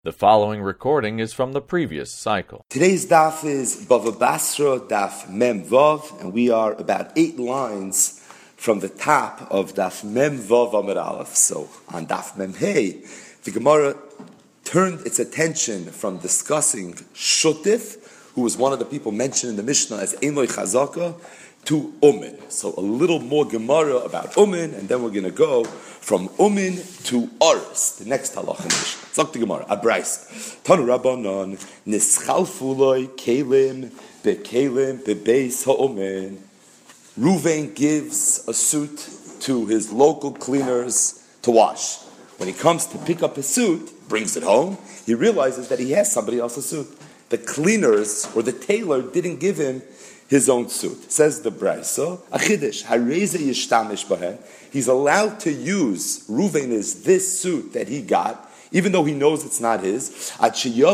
The following recording is from the previous cycle. Today's daf is Bava Basra, daf Mem Vav, and we are about 8 lines from the top of daf Mem Vav Amud Aleph. So on daf Mem Hey, the Gemara turned its attention from discussing Shutif, who was one of the people mentioned in the Mishnah as Einloi Chazaka, to Umin. So a little more Gemara about Umin, and then we're going to go from Umin to Aris, the next halach in the Mishnah. Zok the Gemara, Abrais. Tanu Rabbanon, Nischalfuloi Kelim Bekelim Bebeis HaUmin. Ruvain gives a suit to his local cleaners to wash. When he comes to pick up his suit, brings it home, he realizes that he has somebody else's suit. The cleaners or the tailor didn't give him his own suit. Says the Brisa, Achidish, Hareze Yishtamish Bahen. He's allowed to use, Ruvain is this suit that he got, even though he knows it's not his, until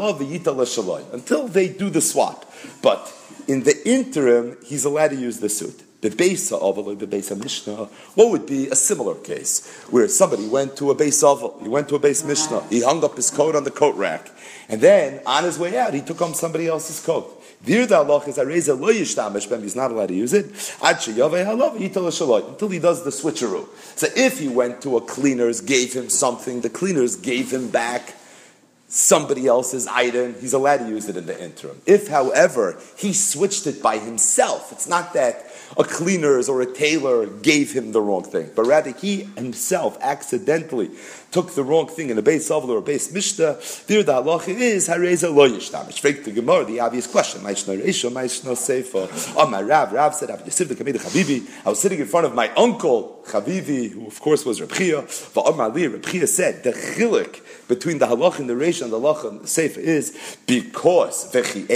they do the swap. But in the interim, he's allowed to use the suit. The Beisa Aval, the Beisa Mishnah, what would be a similar case where somebody went to a Beis Aval, he went to a Beis Mishnah, he hung up his coat on the coat rack, and then on his way out, he took on somebody else's coat. Dir the halach is Areza lo yishtamish b'hem, he's not allowed to use it, until he does the switcheroo. So if he went to a cleaner's, gave him something, the cleaners gave him back somebody else's item, he's allowed to use it in the interim. If, however, he switched it by himself, it's not that a cleaner's or a tailor gave him the wrong thing, but rather he himself accidentally took the wrong thing in a Beis Aval or a Beis Mishnah, there the halacha is Hareza lo yishtamish. Straight to Gemara, the obvious question, Ma'ishna Reisha, Ma'ishna Seifa. Oh, my Rav said, I was sitting in front of my uncle, Chavivi, who of course was Reb Chia. Reb Chia said, the chiluk between the halach and the Reisha and the halach and the Seifa is because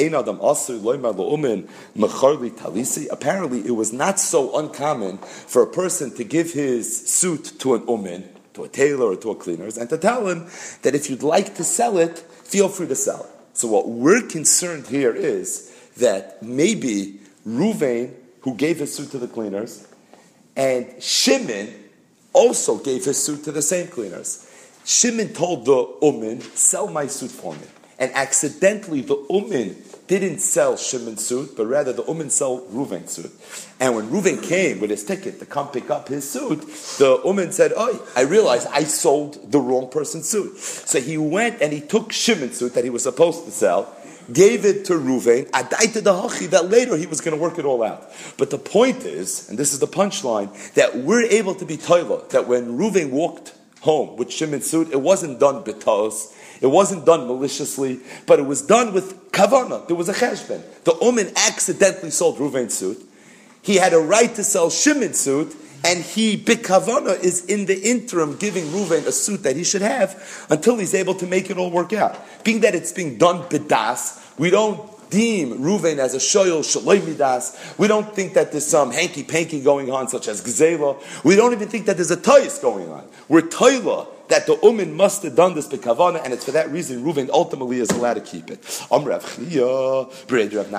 apparently it was not so uncommon for a person to give his suit to an umin, to a tailor or to a cleaner's, and to tell him that if you'd like to sell it, feel free to sell it. So what we're concerned here is that maybe Ruvain, who gave his suit to the cleaners, and Shimon also gave his suit to the same cleaners. Shimon told the umin, sell my suit for me. And accidentally the umin didn't sell Shimon's suit, but rather the umin sold Ruvain's suit. And when Ruvain came with his ticket to come pick up his suit, the umin said, "Oh, I realized I sold the wrong person's suit." So he went and he took Shimon's suit that he was supposed to sell, gave it to Ruvain, adaita the hachi, that later he was going to work it all out. But the point is, and this is the punchline, that we're able to be toila, that when Ruvain walked home with Shimon's suit, it wasn't done bitos, it wasn't done maliciously, but it was done with kavana. There was a cheshbon. The umin accidentally sold Ruvain's suit. He had a right to sell Shimon's suit, and he, bikavana, is in the interim giving Ruvain a suit that he should have until he's able to make it all work out. Being that it's being done bidas, we don't deem Ruvain as a shoyel shaloi midas. We don't think that there's some hanky-panky going on, such as gzela. We don't even think that there's a toyis going on. We're toila that the umin must have done this bekavana, and it's for that reason Ruvain ultimately is allowed to keep it. Rav Chia, Brei Rav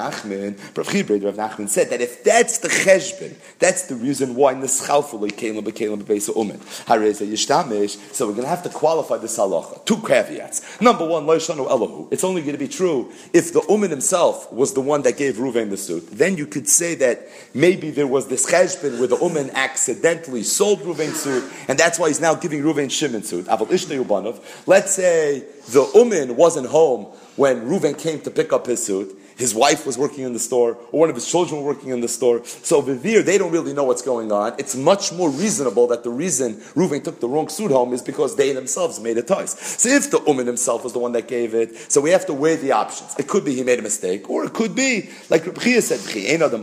Nachman said that if that's the cheshbon, that's the reason why nischalfulei kelim bebeis umin hareza yishtamish. So we're going to have to qualify this halacha. 2 caveats. Number 1, lo yishanu elahu. It's only going to be true if the umin himself was the one that gave Ruvain the suit. Then you could say that maybe there was this cheshbon where the umin accidentally sold Ruvain's suit, and that's why he's now giving Ruvain Shimon's suit. Let's say the umin wasn't home when Ruvain came to pick up his suit. His wife was working in the store, or one of his children were working in the store. So over there, they don't really know what's going on. It's much more reasonable that the reason Ruvain took the wrong suit home is because they themselves made a toys. So if the umin himself was the one that gave it, so we have to weigh the options. It could be he made a mistake, or it could be, like Reb Chia said, could be there's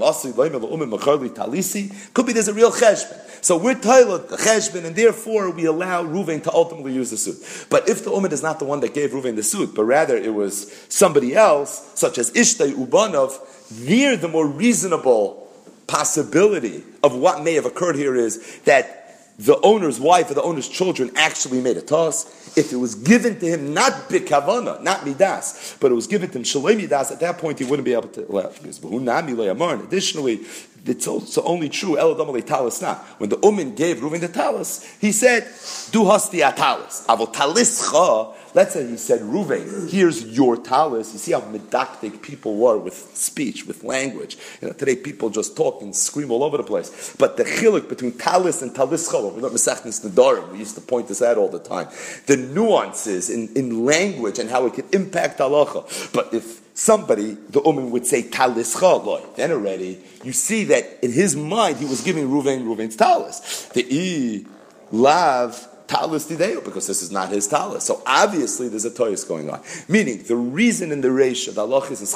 a real cheshbon. So we're toiled the cheshbon, and therefore we allow Ruvain to ultimately use the suit. But if the umin is not the one that gave Ruvain the suit, but rather it was somebody else, such as Ishtay Ubanov, there the more reasonable possibility of what may have occurred here is that the owner's wife or the owner's children actually made a toss. If it was given to him not bikavana, not midas, but it was given to him shaloi midas, at that point he wouldn't be able to allow it. Additionally, it's also only true when the umin gave Ruvain the talis, he said, "Du hast die talis, avol talischa let's say he said, Ruvain, here's your talis. You see how medactic people were with speech, with language. Today people just talk and scream all over the place. But the chiluk between talis and talischa, we used to point this out all the time. The nuances in language and how it can impact halacha. But if somebody, the Uman would say talischa loy, then already you see that in his mind he was giving Ruvain's talis. The lav talis dideo, because this is not his talis. So obviously there's a toyus going on. Meaning, the reason in the reish of the halach is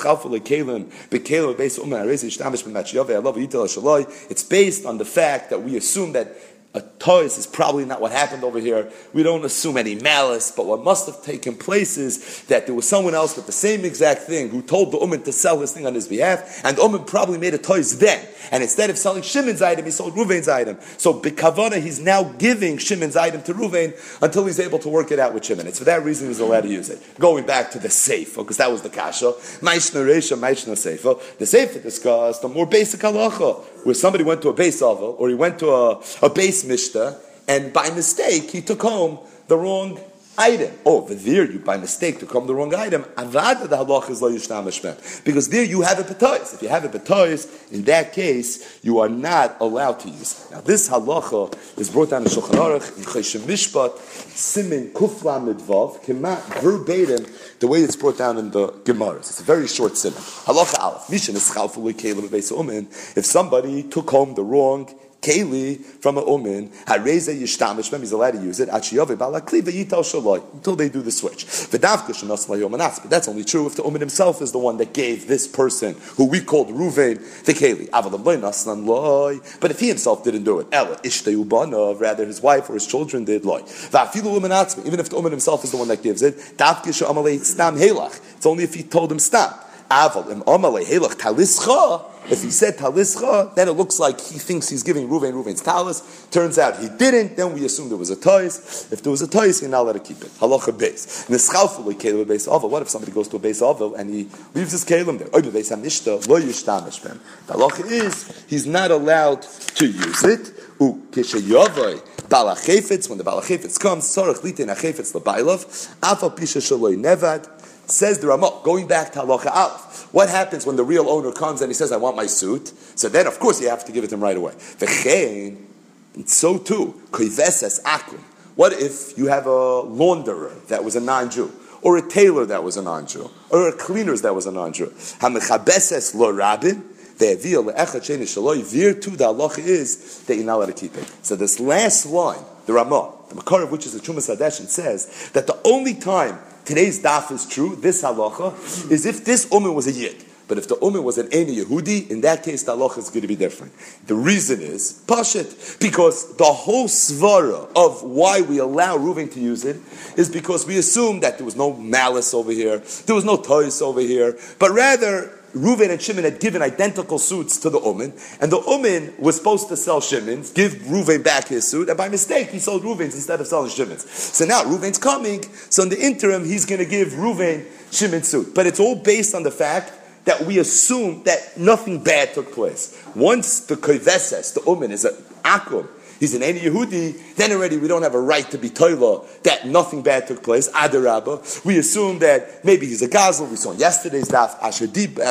it's based on the fact that we assume that a toys is probably not what happened over here. We don't assume any malice, but what must have taken place is that there was someone else with the same exact thing who told the Uman to sell his thing on his behalf, and the Uman probably made a toys then. And instead of selling Shimon's item, he sold Ruvain's item. So b'kavana, he's now giving Shimon's item to Ruvain until he's able to work it out with Shimon. It's for that reason he's allowed to use it. Going back to the seif, because that was the kasha. Maishna reisha, maishna seifa. The seif discussed the more basic halacha, where somebody went to a base oval, or he went to a base mishta, and by mistake he took home the wrong item. Oh, but there you by mistake took home the wrong item. Avada the halacha is lo yishtamish ben, because there you have a betois. If you have a betois, in that case you are not allowed to use it. Now this halacha is brought down in Shulchan Aruch in Choshen Mishpat Simin Kufla Midvav, cannot verbatim the way it's brought down in the Gemaras. It's a very short siman. Halacha Aleph. Mishin is chalful kelim beis umin. If somebody took home the wrong keli from a umin, hareze yishtamish bem, he's allowed to use it. Achiyave balakli veyital shaloi, until they do the switch. V'davka shenas layomanas. But that's only true if the umin himself is the one that gave this person, who we called Ruvain, the keli. Avalam loy naslan loy. But if he himself didn't do it, ela ishteu banav, rather his wife or his children did loy. Va'afilu umin atzmi, even if the umin himself is the one that gives it, davka she'amalei stam helach. It's only if he told him stam. Aval im amalei helach talischa. If he said talischa, then it looks like he thinks he's giving Ruvain's talis. Turns out he didn't. Then we assume there was a tois. If there was a tois, you're not allowed to keep it. Halacha beis. Neschalfully kelim beis avel. What if somebody goes to a beis avel and he leaves his kelim there? Oy beis hamishta lo yishtamish bem. The halacha is he's not allowed to use it. U kishayavai balachefetz. When the balachefetz comes, sorach litin achefetz lebailov. Afa pisha shaloi nevad. Says the Ramah, going back to halacha aleph. What happens when the real owner comes and he says, I want my suit? So then, of course, you have to give it to him right away. V'chein, and so too, koiveses akum. What if you have a launderer that was a non-Jew, or a tailor that was a non-Jew, or a cleaner that was a non-Jew? Hamechabeses lo rabin, ve'evil le'echad sheni shaloi, veer to the halacha is that you're not allowed to keep it. So this last line, the Ramah, the Makar of which is the Chumas Hadeshin, says that the only time today's daf is true, this halacha, is if this uman was a yid. But if the uman was an Eini Yehudi, in that case the halacha is going to be different. The reason is Pashit, because the whole svara of why we allow Ruvain to use it is because we assume that there was no malice over here, there was no toys over here, but rather Ruvain and Shimon had given identical suits to the Uman, and the Uman was supposed to sell Shimon's, give Ruvain back his suit, and by mistake he sold Ruvain's instead of selling Shimon's. So now Ruvain's coming, so in the interim he's going to give Ruvain Shimon's suit. But it's all based on the fact that we assume that nothing bad took place. Once the Koiveses, the Uman, is an Akum, he's an Eini Yehudi, then already we don't have a right to be toila that nothing bad took place. Adarabba, we assume that maybe he's a gazel. We saw in yesterday's daf Asher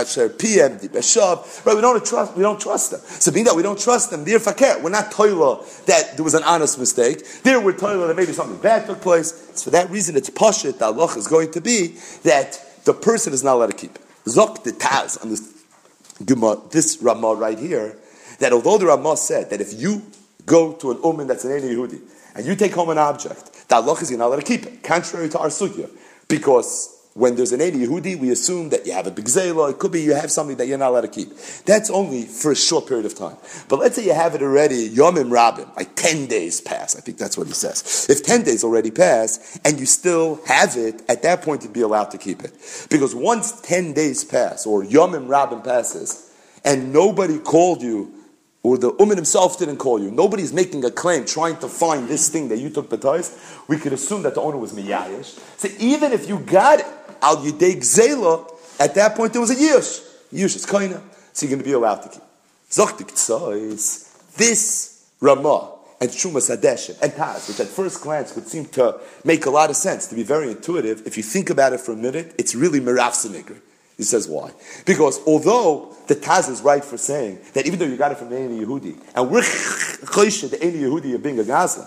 PM Dib Eshav. Right? We don't trust him. So being that we don't trust him, dear fakir, we're not toila that there was an honest mistake. There we're toila that maybe something bad took place. So for that reason, it's pashit. The halach is going to be that the person is not allowed to keep it. Zok the Taz on this Ramah right here, that although the Ramah said that if you go to an uman that's an Eini Yehudi, and you take home an object, the halach is you're not allowed to keep it, contrary to our sugya. Because when there's an Eini Yehudi, we assume that you have a big zayla, it could be you have something that you're not allowed to keep. That's only for a short period of time. But let's say you have it already, Yomim Rabim, like 10 days pass, I think that's what he says. If 10 days already pass, and you still have it, at that point you'd be allowed to keep it. Because once 10 days pass, or Yomim Rabim passes, and nobody called you, or the Uman himself didn't call you, nobody's making a claim trying to find this thing that you took b'tais, we could assume that the owner was miyayish. So even if you got it, al yidei gzela, at that point there was a yish. Yish is kaina, so you're going to be allowed to keep. Zochtik tzois, this Ramah and Trumas Hadeshim and Taz, which at first glance would seem to make a lot of sense, to be very intuitive, if you think about it for a minute, it's really Merav Sinigr. He says why? Because although the Taz is right for saying that even though you got it from the Eini Yehudi, and we're Choyshe, the Eini Yehudi of being a Gazlan,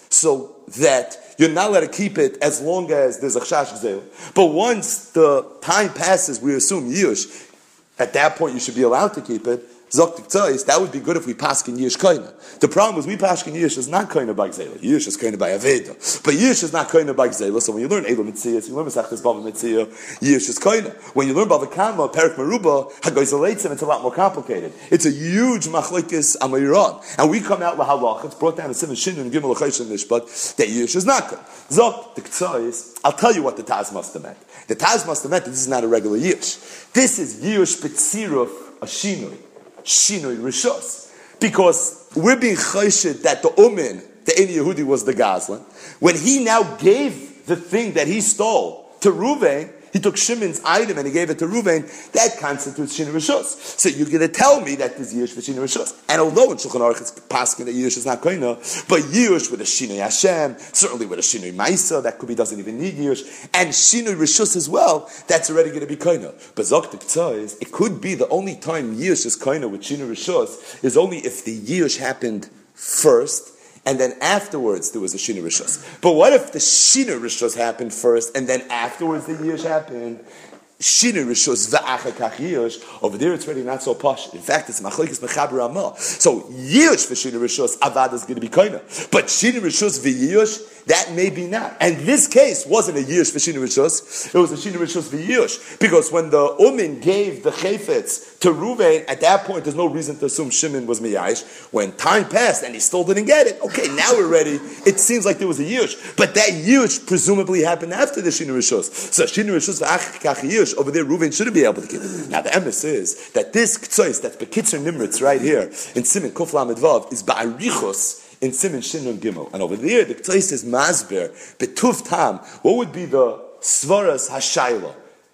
so that you're not allowed to keep it as long as there's a Chash Gzeil. But once the time passes, we assume Yush, at that point you should be allowed to keep it. That would be good if we paskin Yish Koina. The problem is we paskin Yish is not Koina by Gzela. Yish is Koina by Aveda. But Yish is not Koina by Gzela. So when you learn Elam Mitzvah, you learn Mesachtes Bava Mitzvah, Yish is Koina. When you learn Bava Kama, Perik Meruba, Hagoizaletzim, it's a lot more complicated. It's a huge machlekes Amiran. And we come out with halach. It's brought down in Simon Shin and Gimel Chayshon Mishpat that Yish is not Koina. Zok, the K'tzais, I'll tell you what the Taz must have meant. The Taz must have meant that this is not a regular Yish. This is Yish B'tziruf, a Shinui. Shinui Rishos. Because we're being choshed that the Umin, the Eini Yehudi, was the Gazlan. When he now gave the thing that he stole to Ruvain, he took Shimon's item and he gave it to Ruvain, that constitutes Shinui Rishos. So you're going to tell me that there's Yish for Shinui Rishos. And although in Shulchan Aruch it's paskin that Yish is not Koina, but Yish with a Shinui Hashem, certainly with a Shinui Maisa, that could be doesn't even need Yish, and Shinui Rishos as well, that's already going to be Koina. But Zok T'Ktzah, it could be the only time Yish is Koina with Shinui Rishos is only if the Yish happened first, and then afterwards there was a Shina Rishos. But what if the Shina Rishos happened first, and then afterwards the Yish happened? Shina Rishos va'achakach Yish. Over there it's really not so posh. In fact, it's machlekes mechaber amal. So Yish for Shina Rishos, Avada is going to be koina. But Shina Rishos v'Yish, that may be not. And this case wasn't a Yish for Shina Rishos, it was a Shina Rishos v'Yish. Because when the Umin gave the Chayfetz to Ruvain, at that point there's no reason to assume Shimon was Miyash. When time passed and he still didn't get it, okay, now we're ready. It seems like there was a Yish. But that Yish presumably happened after the Shina Rishos. So Shina Rishos v'achakach Yish, over there Ruvain shouldn't be able to keep it. Now the emes is that this Ktsois, that's Bekitzer Nimritz right here in Siman Kuf Lamed Vav, is Ba'arichos in Siman Shin Nun Gimel. And over there the Ktsois is Masber, Betuv Tam. What would be the Svaras Hashayla?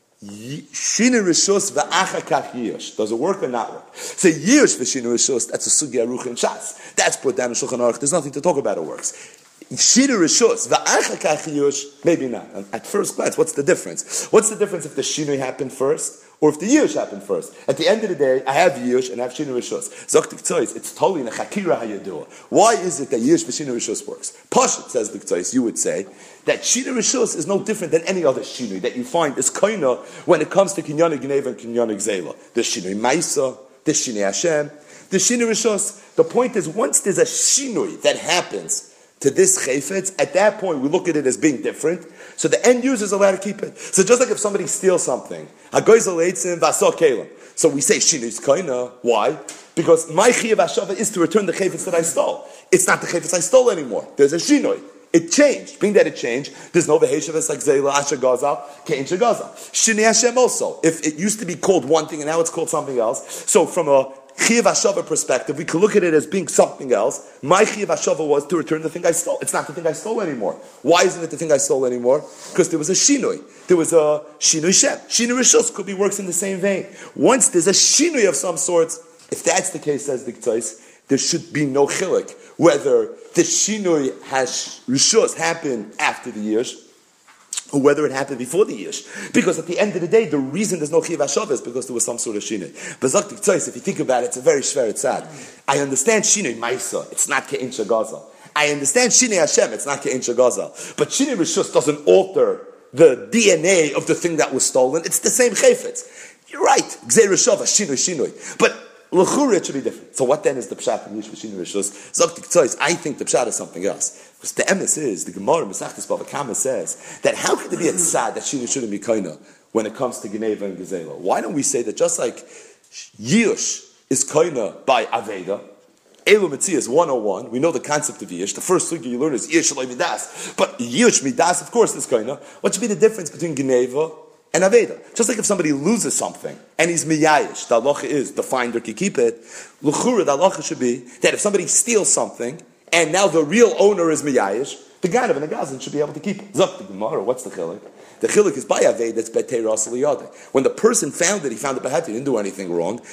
Shina Rishos va'achakach Yish. Does it work or not work? So Yish for Shina Rishos, that's a Sugya Aruch and Shas. That's brought down in Shulchan Aruch. There's nothing to talk about. It works. Shina Rishos va'achakach Yish, maybe not. And at first glance, what's the difference? What's the difference if the Shinui happened first or if the Yish happened first? At the end of the day, I have Yish and I have Shina Rishos. Zok T'Ktzos, it's totally in a chakira hayadua. Why is it that Yish for Shina Rishos works? Pashut says T'Ktzos, you would say that Shina Rishos is no different than any other Shinui that you find is koina when it comes to Kinyanik Gneva and Kinyanik Zela. The Shinui Maisa, the Shinui Hashem, the Shina Rishos. The point is, once there's a Shinui that happens to this chayfetz, at that point we look at it as being different, so the end user is allowed to keep it. So just like if somebody steals something, so we say Shinui Koina. Why? Because my chiyuv hashava is to return the chayfetz that I stole. It's not the chayfetz I stole anymore. There's a Shinui. It changed. Being that it changed, there's no veheshavas like Zayla, Asher Gazal, Kein Shagazal. Shinui Hashem also. If it used to be called one thing and now it's called something else, so from a Chiyuv Hashava perspective, we could look at it as being something else. My Chiyuv Hashava was to return the thing I stole. It's not the thing I stole anymore. Why isn't it the thing I stole anymore? Because there was a Shinui. There was a Shinui Shem. Shinui Rishos could be works in the same vein. Once there's a Shinui of some sort, if that's the case, says the Ktsois, there should be no chilik. Whether the Shinui has Rishos happened after the years, or whether it happened before the Yish. Because at the end of the day, the reason there's no Chiv HaShav is because there was some sort of Shinui. But Zaktik Tzois, if you think about it, it's a very shver tzad. I understand Shinui Maisa, it's not Ke'in Shagazal. I understand Shinui Hashem, it's not Ke'in Shagazal. But Shinui Rishus doesn't alter the DNA of the thing that was stolen. It's the same Chayfetz. You're right, Gzei Rishava, Shinui. But L'chura, it should be different. So what then is the pshat in Yish V'Shinui Rishus? Zaktik Tzois, I think the pshat is something else. Because the emes is, the Gemara Mesachtes Bava Kama says, that how could there be a tzad that Shinui shouldn't be koina when it comes to Geneva and Gezela? Why don't we say that just like Yish is koina by Aveda, Elu Mitzvah is 101, we know the concept of Yish, the first thing you learn is Yish Shaloi Midas, but Yish Midas, of course, is koina. What should be the difference between Geneva and Aveda? Just like if somebody loses something and he's miyayish, the halacha is the finder can keep it. L'chura, the halacha should be that if somebody steals something and now the real owner is miyayish, the ganav and the gazan should be able to keep it. Zok the Gemara, what's the chilik? The chilik is by Aveda, that's betei ras liyadeh. When the person found it, he found it behat, he didn't do anything wrong.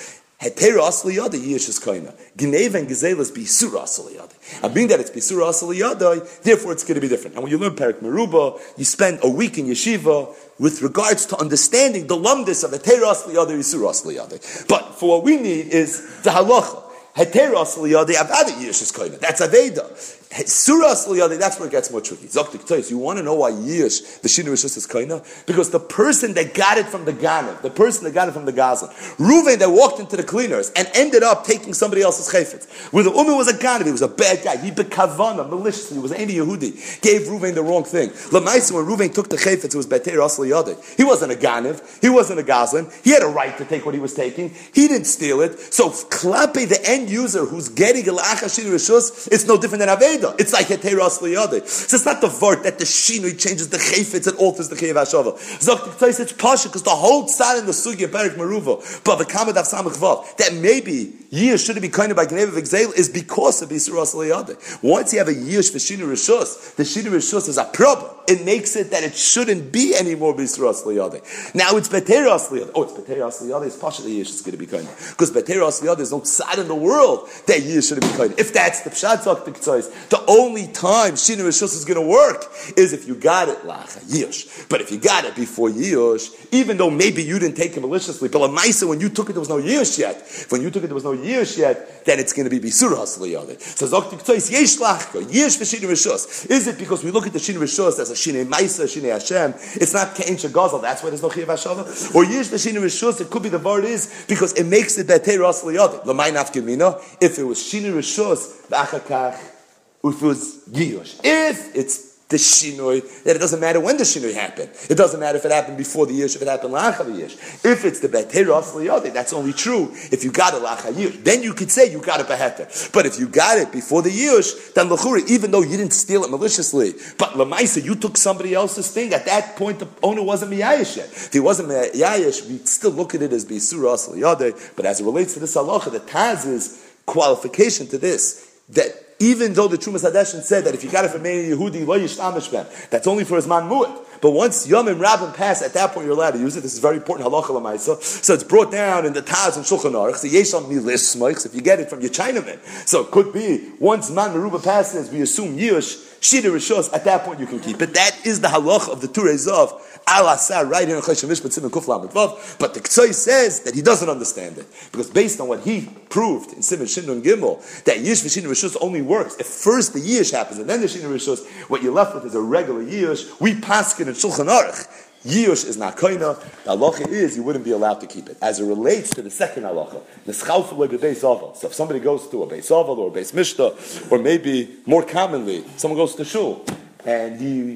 Hetera asli yada yish is koina. Gneva and gezelas be surah asli yada. And being that it's be surah asli yada, therefore it's going to be different. And when you learn Perek Meruba, you spend a week in yeshiva with regards to understanding the lumdis of Hetera asli yada and surah asli yada. But for what we need is the halacha. Hetera asli yada avada yish is koina. That's aveda. Surah Asli, that's where it gets more tricky. Zoktik Toys, you want to know why Yish, the Shinu Rishus is Kaina? Because the person that got it from the Ganev, the person that got it from the Gazlan, Reuven that walked into the cleaners and ended up taking somebody else's chayfetz. Where the Ummah was a Ganev, he was a bad guy. He bekavana, maliciously, he was any Yehudi, gave Reuven the wrong thing. Lamaisa, when Reuven took the chayfetz, it was Beter Asli Yadeh. He wasn't a Ganev, he wasn't a Gazlan, he had a right to take what he was taking, he didn't steal it. So, Klape, the end user who's getting Elacha Shinu Rishus, it's no different than Aveda. It's like Hetera Asli Yadeh. So it's not the vort that the Shinui changes the chayfetz and alters the Chayav HaShava. Zok Tzais, it's Pasha, because the whole tzad in the Sugya Perek Meruva, but the Kamad of Samach Vav, that maybe Yish shouldn't be kind of by Gneva V'Gzeil is because of Yisur Asli Yadeh. Once you have a Yish for Shinu Rishus, the Shinu Rishus is a problem. It makes it that it shouldn't be anymore Yisur Asli Yadeh. Now it's Beter Asli Yadeh. Oh, it's Beter Asli Yadeh. It's Pasha the Yish is going to be kind of. Because Beter Asli Yadeh, there's no tzad in the world that Yish shouldn't be kind of. If that's the Pshat Zok Tzais, the only time Shinu Rishus is going to work is if you got it Lacha Yish. But if you got it before Yish, even though maybe you didn't take it maliciously, but Lamaisa, when you took it, there was no Yish yet. When you took it, there was no Yish yet, then it's going to be Bisur Hasli Yadeh. So Zok Tzais, Yesh Lachka, Yish for Shinu Rishus. Is it because we look at the Shinu Rishus as a Shine Maisa, Shine Hashem, it's not Ke'en Shagazel, that's why there's no Chayav HaShava? Or Yish for Shinu Rishus, it could be the word is because it makes it Beter Hasli Yadeh. L'may nafkemina, if it was Shinu Rishus, V'achakach, if it was Giyush. If it's the Shinoi, then it doesn't matter when the Shinoi happened. It doesn't matter if it happened before the Yish, if it happened Lacha the Yish. If it's the Beter Asli Yadeh, that's only true if you got it Lacha Yish. Then you could say you got it Beheter. But if you got it before the Yish, then L'churi, even though you didn't steal it maliciously, but Lamaisa, you took somebody else's thing, at that point the owner wasn't Miyayish yet. If he wasn't Miyayish, we still look at it as Bisur Asli Yadeh. But as it relates to this halacha, the Taz's qualification to this, that even though the Trumas Hadeshin said that if you got it from any Yehudi, lo yishtamish ben, that's only for his man mu'at. But once Yom and Rabbim pass, at that point you're allowed to use it. This is very important halacha l'maisa. So it's brought down in the Taz and Shulchan Aruch. So yesham milis smoichs if you get it from your Chinaman. So it could be once man Meruba passes, we assume Yush Shida Rishos. At that point you can keep it. That is the halacha of the Turei Zav. Al Asar, right here in Choshen Mishpat Simon Kuf Lamed Vav. But the Ktsoy says that he doesn't understand it because based on what he proved in Simon Shindon Gimel, that Yish v'Shina Rishus only works if first the Yish happens and then the Shina Rishus. What you're left with is a regular Yish. We paskin in Shulchan Aruch. Yish is not koina. The halacha is you wouldn't be allowed to keep it. As it relates to the second halacha, the schaufa like the beis aval. So if somebody goes to a beis aval or a beis mishta, or maybe more commonly, someone goes to shul and he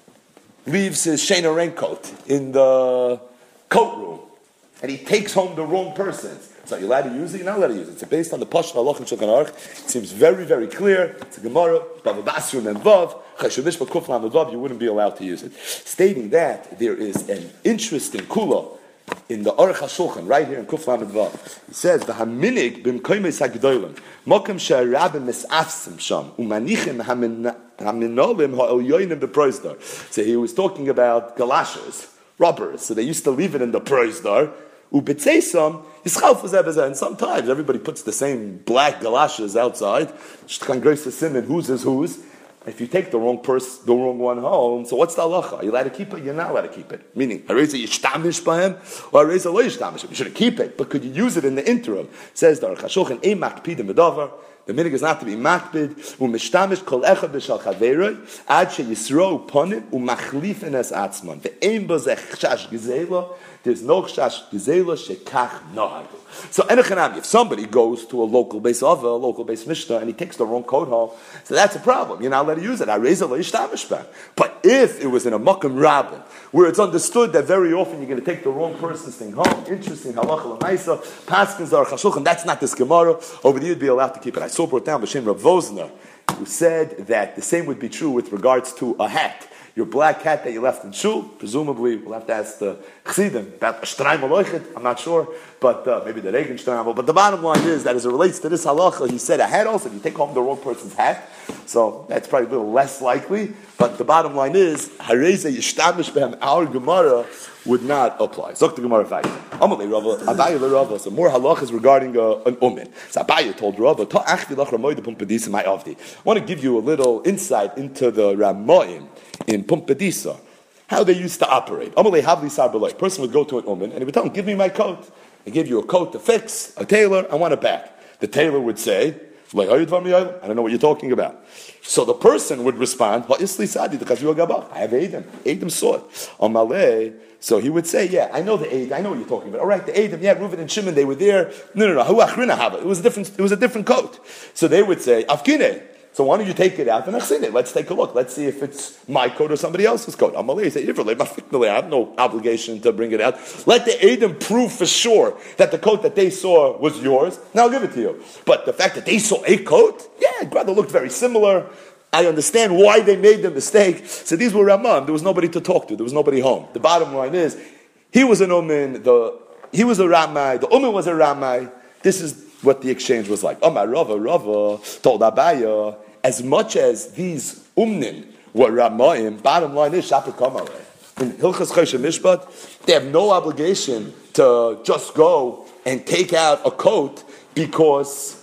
leaves his shena raincoat in the coat room and he takes home the wrong person's. So you're allowed to use it, you're not allowed to use it. It's based on the Pashut Halach and Shulchan Aruch. It seems very, very clear. It's a Gemara, Bava Basra and Vav, Chesed Mishpat Kuf Lamed Vav, you wouldn't be allowed to use it. Stating that, there is an interesting kula in the Aruch HaShulchan, right here in Kuf Lamed Vav. It says, the Haminig b'mkoymes hagdolim, mokem she'arabim misafsim sham, umanichim haminolim ha'elyoinim b'proizdar. So he was talking about galashers, rubbers. So they used to leave it in the proizdar. Ubetzeisam, and sometimes everybody puts the same black galoshes outside. Whose is whose. If you take the wrong one home, so what's the halacha? Are you allowed to keep it? You're not allowed to keep it. Meaning, hareza yishtamish b'hem, or hareza lo yishtamish b'hem. You shouldn't keep it, but could you use it in the interim? It says the Aruch HaShulchan, ein makpidim b'davar. The minig is not to be makpid. U'mishtamish kol echad b'shal chaveroi, ad sheyisro ponim u'machlifen es atzman. Ve'ein bo zeh chashash gizela. There's no chashash gizela shekach noharu. So if somebody goes to a local base of a local base mishnah and he takes the wrong coat home, so that's a problem. You're not allowed to use it. But if it was in a makam rabbin, where it's understood that very often you're going to take the wrong person's thing home, interesting halacha l'maisa, paskins Aruch HaShulchan, that's not this Gemara. Over there you'd be allowed to keep it. I saw brought down B'Shem Rav Vosner, who said that the same would be true with regards to a hat. your black cat that you left in shul. Presumably, we'll have to ask the Chassidim about Shtreim Aloichet. I'm not sure, but maybe the Regen Shtreim. But the bottom line is that as it relates to this halacha, he said a hat also, if you take home the wrong person's hat, so that's probably a little less likely. But the bottom line is, Hareze Yishtamish Behem, our Gemara would not apply. Zok the Gemara fact. Amalei Rava, Abaye le Rava. So more halachas regarding an umin. So Abaye told Rava, Ta achvi lach Ramoy de Pumbedisa my avdi. I want to give you a little insight into the Ramoyim in Pumbedisa, how they used to operate. Amalei havli sar belay. Person would go to an umin and he would tell him, give me my coat. I give you a coat to fix, a tailor, I want it back. The tailor would say, I don't know what you're talking about. So the person would respond, I have Edom. Edom saw it. Amalei. So he would say, yeah, I know the Eid, I know what you're talking about. All right, the Eidim, yeah, Reuven and Shimon, they were there. No. It was a different coat. So they would say, Afkine. So why don't you take it out and achsin it? Let's take a look. Let's see if it's my coat or somebody else's coat. Amalei say, I have no obligation to bring it out. Let the Eidim prove for sure that the coat that they saw was yours. Now I'll give it to you. But the fact that they saw a coat, yeah, it rather looked very similar. I understand why they made the mistake. So these were Ramam. There was nobody to talk to. There was nobody home. The bottom line is, he was an Umin, he was a Ramai, the Umin was a Ramai. This is what the exchange was like. Omar Rava told Abaya, as much as these Umnin were Ramayim, bottom line is, Shapir Kamareh. In Hilchas Choshen Mishpat, they have no obligation to just go and take out a coat because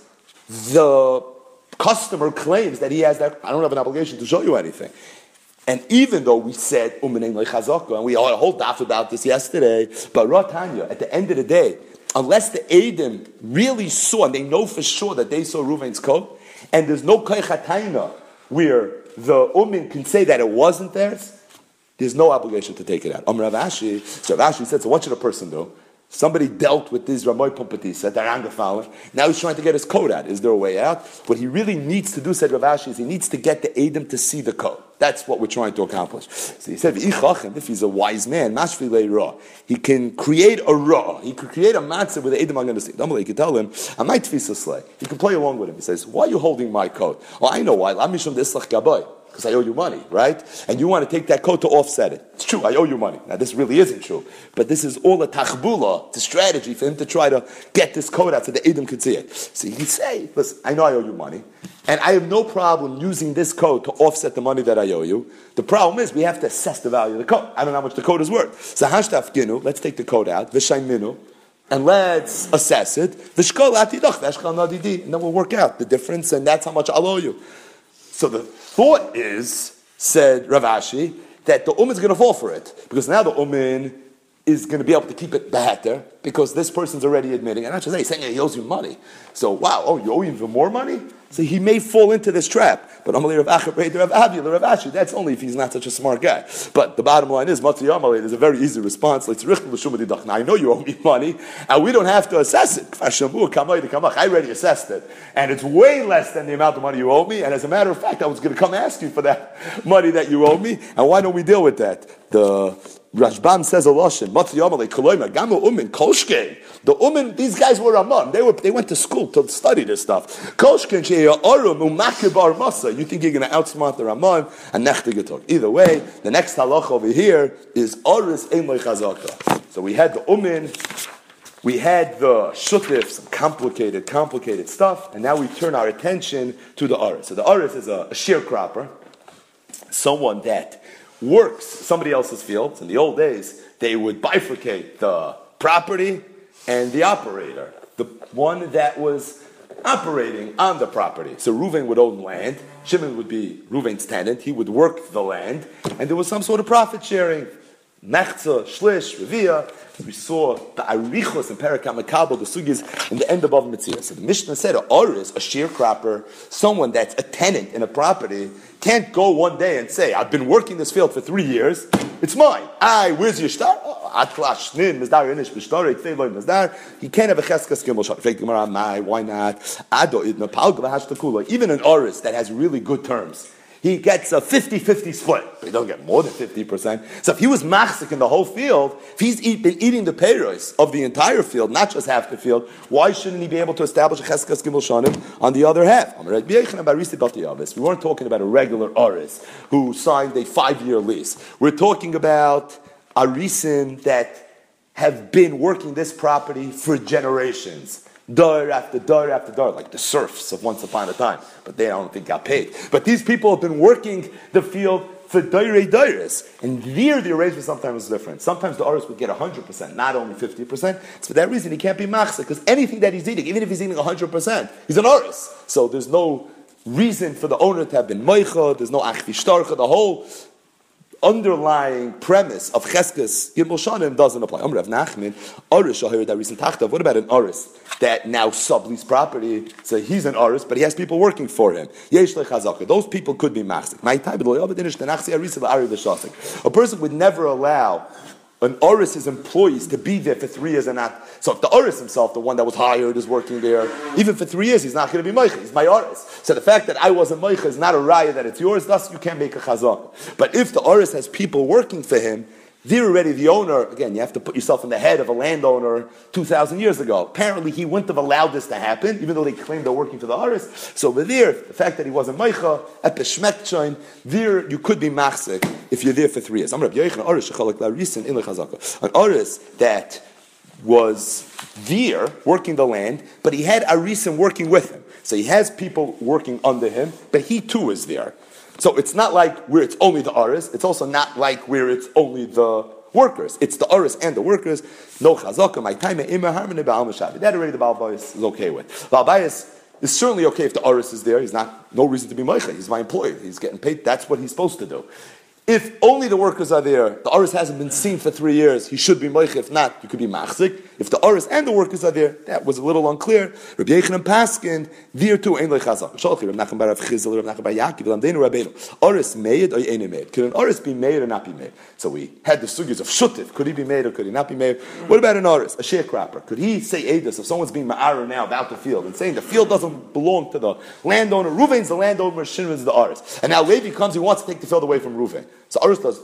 the customer claims that he has that. I don't have an obligation to show you anything. And even though we said Umenem Lechazaka, and we had a whole daf about this yesterday, but Ratanya, at the end of the day, unless the Eidim really saw, and they know for sure that they saw Reuven's coat, and there's no Koichatayna where the Umin can say that it wasn't theirs, there's no obligation to take it out. Rav Ashi, so Rav Ashi said, so what should a person do? Somebody dealt with this Ramoy Pumpatisa, they're angefallen. Now he's trying to get his coat out. Is there a way out? What he really needs to do, said Rav Ashi, is he needs to get the Eidim to see the coat. That's what we're trying to accomplish. So he said, if he's a wise man, he can create a ra. He could create a matzah with the Eidim are going to see. He could tell him, I might tfisa slay. He can play along with him. He says, why are you holding my coat? Oh, I know why. Because I owe you money, right? And you want to take that coat to offset it. It's true, I owe you money. Now, this really isn't true. But this is all a tachbula, it's a strategy for him to try to get this coat out so the Edom could see it. So he can say, listen, I know I owe you money, and I have no problem using this coat to offset the money that I owe you. The problem is we have to assess the value of the coat. I don't know how much the coat is worth. So hashtaf ginu, let's take the coat out, v'shayminu, and let's assess it, v'shkol atidach, v'eshkal nadidi, and then we'll work out the difference, and that's how much I'll owe you. So the thought is, said Rav Ashi, that the Umin is going to fall for it. Because now the Umin is going to be able to keep it better because this person's already admitting, and not just, hey, he's saying he owes you money. So, wow, oh, you owe even more money? So he may fall into this trap. But Amalei Rav Ashi, that's only if he's not such a smart guy. But the bottom line is, Matzi Amalei, there's a very easy response. Now, I know you owe me money, and we don't have to assess it. I already assessed it. And it's way less than the amount of money you owe me. And as a matter of fact, I was going to come ask you for that money that you owe me. And why don't we deal with that? The Rashbam says a lashon. Matzi Amalei Koloima Gamu Umin Kolshke. The Umin, these guys were Ramon. They went to school to study this stuff. Kolshke Arum Umakibar Masa. You think you're going to outsmart the Ramon and Nechte Getok. Either way, the next halach over here is Oris Emoi Chazaka. So we had the Umin, we had the Shutif, some complicated stuff, and now we turn our attention to the Oris. So the Oris is a sharecropper, someone that works somebody else's fields. In the old days, they would bifurcate the property and the operator, the one that was operating on the property. So Reuven would own land, Shimon would be Reuven's tenant, he would work the land, and there was some sort of profit sharing. Mechza, Shlish, Revia. We saw the Arichos and Parakam Makabel, the Sugis, in the end above Mitzvah. So the Mishnah said, Oris, a sharecropper, someone that's a tenant in a property, can't go one day and say, I've been working this field for 3 years, it's mine. Where's your star? He can't have a cheskas gimel shot. Why not? Even an Oris that has really good terms, he gets a 50-50 split. But he doesn't get more than 50%. So if he was machzik in the whole field, if he's been eating the peiros of the entire field, not just half the field, why shouldn't he be able to establish a cheskas gimel shanim on the other half? We weren't talking about a regular aris who signed a 5-year lease. We're talking about arisim that have been working this property for generations. Dar after dar after dar, like the serfs of once upon a time. But they, I don't think, got paid. But these people have been working the field for dairei dairis. And there the arrangement sometimes is different. Sometimes the aris would get 100%, not only 50%. So for that reason he can't be machzek, because anything that he's eating, even if he's eating 100%, he's an aris. So there's no reason for the owner to have been moicha, there's no achvi shtarcha, the whole underlying premise of Cheskes Gimel Shanim doesn't apply. Rav Nachman, Aris Shahir that recent Tachtav. What about an Aris that now sublease property? So he's an Aris, but he has people working for him. Yesh lechazaka. Those people could be machzik. A person would never allow an Oris's employees to be there for 3 years and not. So if the Oris himself, the one that was hired, is working there, even for 3 years, he's not going to be Meicha. He's my Oris. So the fact that I wasn't Meicha is not a raya that it's yours, thus you can't make a chazak. But if the Oris has people working for him, they're already the owner. Again, you have to put yourself in the head of a landowner 2,000 years ago. Apparently, he wouldn't have allowed this to happen, even though they claimed they're working for the Oris. So over there, the fact that he wasn't Meicha, at the Shmekchain, there you could be machzik if you're there for 3 years. An Oris that was there working the land, but he had Arisim working with him. So he has people working under him, but he too is there. So it's not like where it's only the Aris, it's also not like where it's only the workers. It's the Aris and the workers. No chazaka, my time harmony Baal Mashavi. That already the Baal Bayis is okay with. Baal Bayis is certainly okay if the Aris is there. He's not, no reason to be Meicha. He's my employee. He's getting paid. That's what he's supposed to do. If only the workers are there, the Aris hasn't been seen for 3 years, he should be Meicha. If not, you could be Machzik. If the Aris and the workers are there, that was a little unclear. Rabbi Yechanan Paskin, there too, Ein Lechazak. Shalchi, Rabbi Nachman Bar Chizal, Rabbi Nachman Bar Yaakov, Lamdeinu Rabbeinu. Aris made or ain't made? Could an Aris be made or not be made? So we had the sugyas of Shutif. Could he be made or could he not be made? What about an Aris, a sharecropper? Could he say Edus if someone's being Ma'ara now about the field and saying the field doesn't belong to the landowner? Ruvain's the landowner, Shimon's the Aris. And now Levi comes, he wants to take the field away from Ruvain. So Aris does,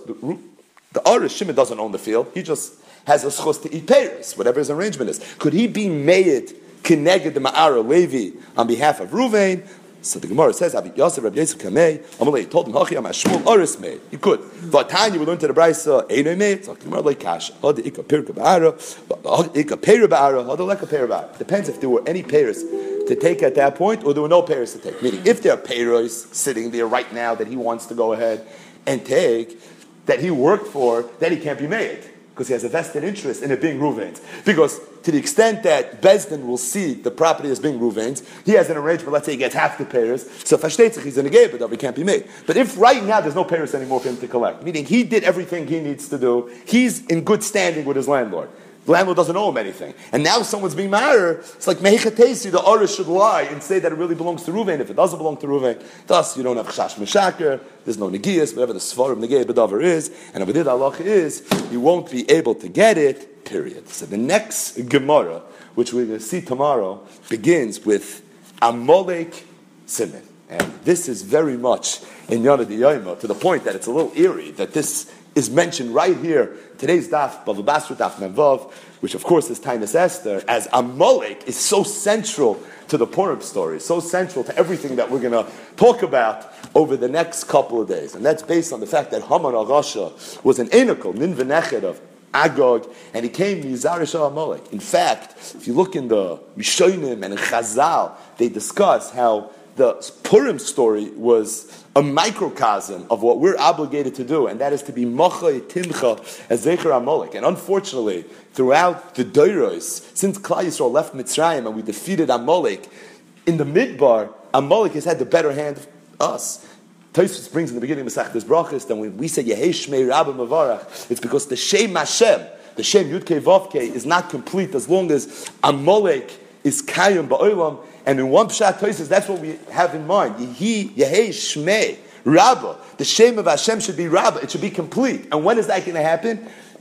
the Aris, Shimon doesn't own the field. He just has a schus to eat peiros, whatever his arrangement is. Could he be made keneged the Ma'ara Levi on behalf of Ruvain? So the Gemara says, Rabbi Yosef Kamei, Amalei told him, Hachi Amashmul Aris made. You could. Vatanya, we learned to the Brisa, Einoi made. So the Gemara like Kasha. Hada Ika Pirka Ba'ara, Ika Peira Ba'ara, Hada Leka Peira Ba'ara. Depends if there were any peiros to take at that point, or there were no peiros to take. Meaning, if there are peiros sitting there right now that he wants to go ahead and take, that he worked for, then he can't be made. Because he has a vested interest in it being Ruvain's. Because to the extent that Bezdin will see the property as being Ruvain's, he has an arrangement, let's say he gets half the payers, so Fashtetzich he's in a gay, but he can't be made. But if right now there's no payers anymore for him to collect, meaning he did everything he needs to do, he's in good standing with his landlord. The landlord doesn't owe him anything. And now someone's being married, it's like Mehechatesi, the Aris should lie and say that it really belongs to Ruvain. If it doesn't belong to Ruvain, thus you don't have Chash Meshaker, there's no Negias, whatever the Svar of Negei B'davar is, and over there the halacha is, you won't be able to get it, period. So the next Gemara, which we're going to see tomorrow, begins with Amalek Simen. And this is very much in Yana D'Yayma, to the point that it's a little eerie that this is mentioned right here, today's daf, Bava Basra daf Memvav, which of course is Tainus Esther, as Amalek is so central to the Purim story, so central to everything that we're going to talk about over the next couple of days. And that's based on the fact that Haman al-Rasha was an Enokol, Nin V'neched of Agog, and he came Yizarish Amalek. In fact, if you look in the Rishonim and in Chazal, they discuss how the Purim story was a microcosm of what we're obligated to do, and that is to be Machai Timcha as Zecher Amalek. And unfortunately, throughout the Doiros, since Klal Yisrael left Mitzrayim and we defeated Amalek, in the Midbar, Amalek has had the better hand of us. Tosfos brings in the beginning of Masechtas Brachos that when we say Yehei Shmei Rabba Mavarach, it's because the Shem Hashem, the Shem Yudkei Vavkei, is not complete as long as Amalek is Kayim Ba'olam. And in one Pshat Tosfos, that's what we have in mind. Yehei Shmei Rabba. The Shem of Hashem should be Rabba. It should be complete. And when is that going to happen?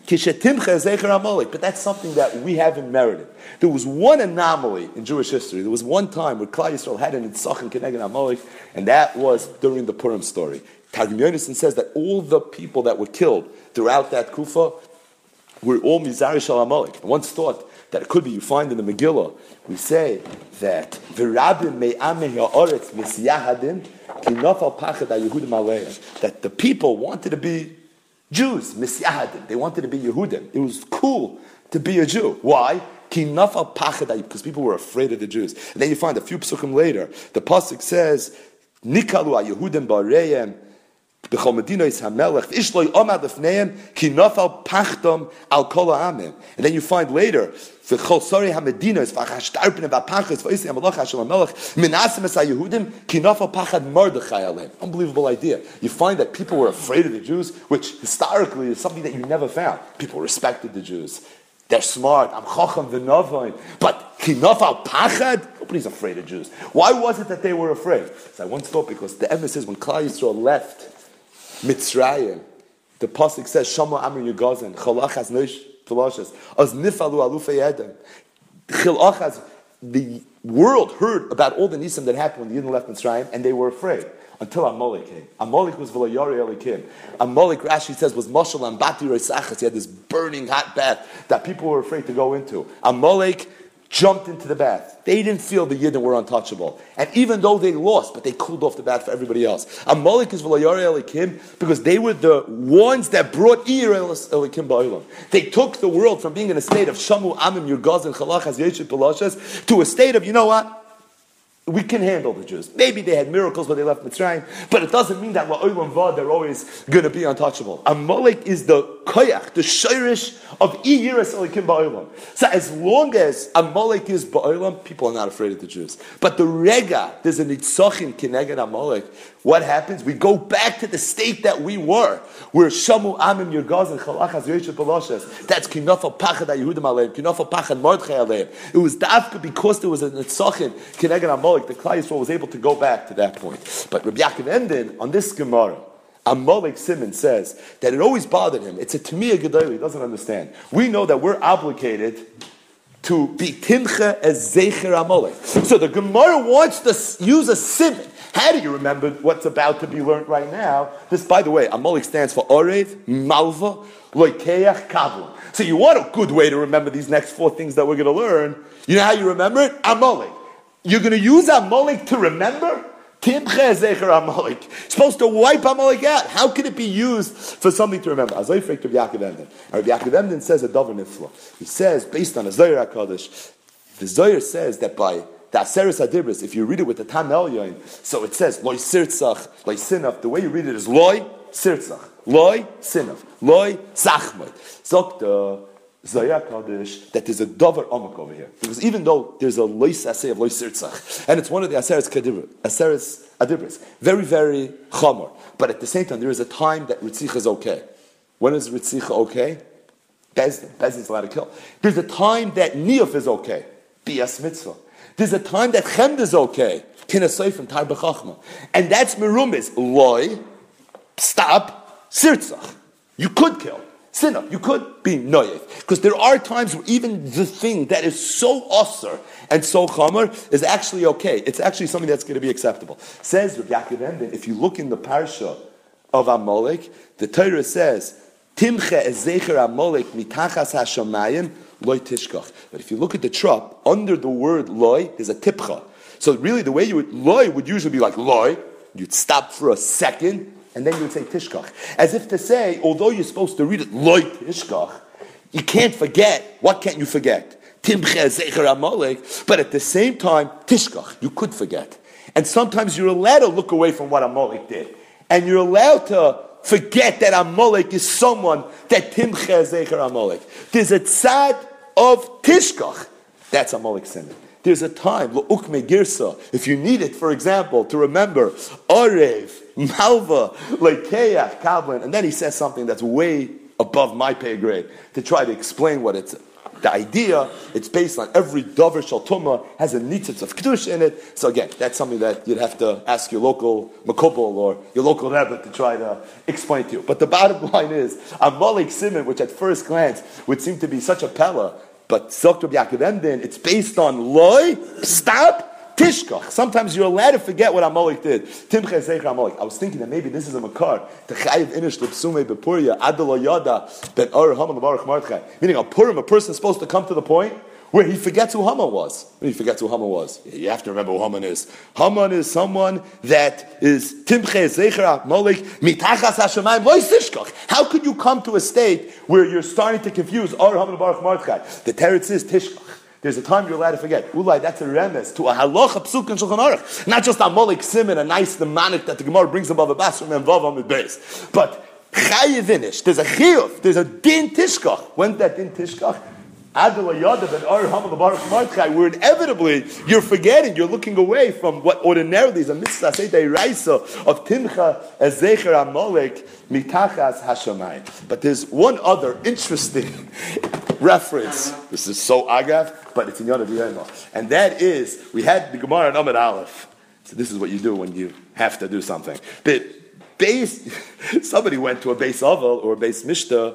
But that's something that we haven't merited. There was one anomaly in Jewish history. There was one time where Klal Yisrael had an Nitzachim Keneged Amalek, and that was during the Purim story. Targum Yonason says that all the people that were killed throughout that Kufa were all Mizari Shal Amalek. And once thought that it could be, you find in the Megillah, we say that V'rabim me'ameh ha'oretz misyahadim ki nafal pachad ha'yehudim aleim, that the people wanted to be Jews, misyahadim. They wanted to be Yehudim. It was cool to be a Jew. Why? Ki nafal pachad, because people were afraid of the Jews. And then you find a few psukim later, the pasuk says, Nikalu ha'yehudim ba'areyem b'chol medinois hamelech v'ishloi omad lefneim ki nafal pachtom al kol ha'amim. And then you find later, v'chol sori ha'medinos v'achashtarpin v'apachas v'isi hamelach ha'shel hamelech minasim es ha'yehudim ki nafal pachad Mordechai aleim. Unbelievable idea. You find that people were afraid of the Jews, which historically is something that you never found. People respected the Jews. They're smart. I'm chacham v'navain. But ki nafal pachad, nobody's afraid of Jews. Why was it that they were afraid? So I once thought because the emphasis when Klal Yisrael left Mitzrayim, the pasuk says, Shama Amr Yagazen, Chalachas Noish Toloshes, Az Nifalu Alufei Edem. Chalachas, the world heard about all the nisim that happened when the Yidden left Mitzrayim, and they were afraid. Until Amalek came. Amalek was V'layari Elikim. Amalek, Rashi says, was Moshel Ambati Reisachas. He had this burning hot bath that people were afraid to go into. Amalek jumped into the bath. They didn't feel the Yidden were untouchable. And even though they lost, but they cooled off the bath for everybody else. Amalek is V'layari Elikim because they were the ones that brought Ir Elikim Ba'ilam. They took the world from being in a state of Shamu Amim Yurgaz and Chalachas Yeshit Pelashas to a state of, you know what? We can handle the Jews. Maybe they had miracles when they left Mitzrayim, but it doesn't mean that la'olam vad they're always going to be untouchable. Amalek is the koyach, the shirish of iyiras elikim ba'olam. So as long as Amalek is ba'olam, people are not afraid of the Jews. But the rega, there's a nitzachim kineged Amalek. What happens? We go back to the state that we were, where shamu amim yirgaz and chalachas yoshet baloshes. That's kinafal pachad haYehudim aleim, kinafal pachad Mordechai aleim. It was dafka because there was a nitzachim kineged Amalek. The Klal Yisrael was able to go back to that point. But Rabbi Yaakov Emden, on this Gemara, Amalek Simon says that it always bothered him. It's a Tamiyah Gedolah, he doesn't understand. We know that we're obligated to be Timcha as Zecher Amalek. So the Gemara wants to use a Simon. How do you remember what's about to be learned right now? This, by the way, Amalek stands for Orev, Malva, Loikeach, Kavla. So you want a good way to remember these next 4 things that we're going to learn. You know how you remember it? Amalek. You're going to use Amalek to remember? Timche Zecher Amalek. You're supposed to wipe Amalek out. How can it be used for something to remember? Azay Frek Rabbi Yaakov Emden. Rabbi Yaakov Emden says a davar nifla. He says, based on a Zohar HaKadosh, the Zohar says that by the Aseres Adibris, if you read it with the Tam Elyon, so it says, Loi Sirtzach, Loi Sinaf. The way you read it is Loi Sirtzach, Loi Sinaf, Loi Zachmai. Zok Zohar HaKadosh, that there's a davar amak over here. Because even though there's a lois aseh of lois sirtzach, and it's one of the aseres adibris, very, very chamor. But at the same time, there is a time that ritzicha is okay. When is ritzicha okay? Bezdin's allowed to kill. There's a time that niyuf is okay. Bias mitzvah. There's a time that chemd is okay. Kinasayf and tar b'chachma. And that's merumis. Loi, stop, sirtzach. You could kill. Sinner, you could be noyev. Because there are times where even the thing that is so osir and so chomer is actually okay. It's actually something that's going to be acceptable. Says Rabbi Yaakov Emden, if you look in the parsha of Amalek, the Torah says, Timche ezecher Amalek mitachas hashamayim loy tishkach. But if you look at the trop, under the word loy, there's a tipcha. So really the way you would, loy would usually be like loy, you'd stop for a second, and then you would say tishkach. As if to say, although you're supposed to read it loy tishkach, you can't forget. What can't you forget? Timche zecher Amalek. But at the same time, tishkach, you could forget. And sometimes you're allowed to look away from what Amalek did. And you're allowed to forget that Amalek is someone that timche zecher Amalek. There's a tzad of tishkach. That's Amalek's sin. There's a time, l'ukme girsa, if you need it, for example, to remember Orev, Malva, Leikeach, Kavlan, and then he says something that's way above my pay grade to try to explain what it's the idea, it's based on every davar shel tumah has a nitzitz of kedusha in it. So again, that's something that you'd have to ask your local makubal or your local rebbe to try to explain to you. But the bottom line is, Amalek Simon, which at first glance would seem to be such a pella, but Dr. Yaakov Emden, it's based on loy, stop, tishkach. Sometimes you're allowed to forget what Amalek did. Timche Zecher Amalek. I was thinking that maybe this is a makar. Techayiv inish l'psume bepuria adelo yada ben ar Haman l'barach Mordechai. Meaning a Purim, a person is supposed to come to the point where he forgets who Haman was. When he forgets who Haman was, you have to remember who Haman is. Haman is someone that is Timche Zecher Amalek mitachas hashemayim loy tishkach. How could you come to a state where you're starting to confuse ar Haman l'barach Mordechai? The teretz is tishkach. There's a time you're allowed to forget. Ulai, that's a remes to a halacha psuk and Shulchan Aruch. Not just a Amalek Simon, a nice mnemonic that the Gemara brings above a basra and vav on the base. But chayivinish, there's a chiyuv, there's a din tishkach. When's that din tishkach? Adel Yadav and Ar Haman l'barach Mordechai, where inevitably you're forgetting, you're looking away from what ordinarily is a mitzvah seitei raisa of Timcha Ezecher Amalek mitachas hashamayim. But there's one other interesting reference. This is so agav, but it's in Yonah B'Yonah. And that is, we had the Gemara in Amud Aleph. So this is what you do when you have to do something. But somebody went to a base oval or a base mishta.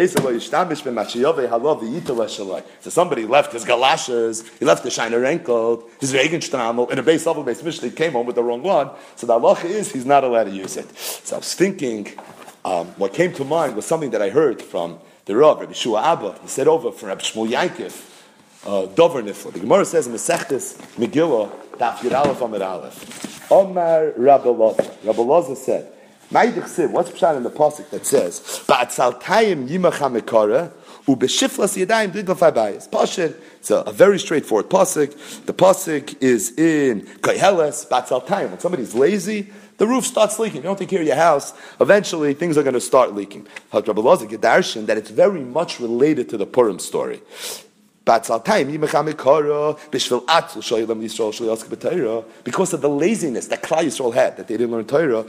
So somebody left his galoshes, he left the shiner ankle, his regenstrammel, in a base oval, base mishta, he came home with the wrong one. So the halacha is he's not allowed to use it. So I was thinking, what came to mind was something that I heard from the Rav, Rabbi Shua Abba. He said over from Rabbi Shmuel Yankiv, Dover Nifla. The Gemara says in Mesechtes Megillah, Daf Yud Aleph Amud Aleph. Omar Rabbi Loza. Rabbi Loza said, what's pshat in the pasuk that says, "Ba'atzaltayim yimach hamekara u'beshiflas yadayim didlafay bayis." Pasuk. It's a very straightforward pasuk. The pasuk is in Koheles. Ba'atzaltayim. When somebody's lazy, the roof starts leaking. You don't take care of your house. Eventually, things are going to start leaking. Rabbi Loza Gedarshan that it's very much related to the Purim story. Because of the laziness that Klal Yisrael had, that they didn't learn Torah,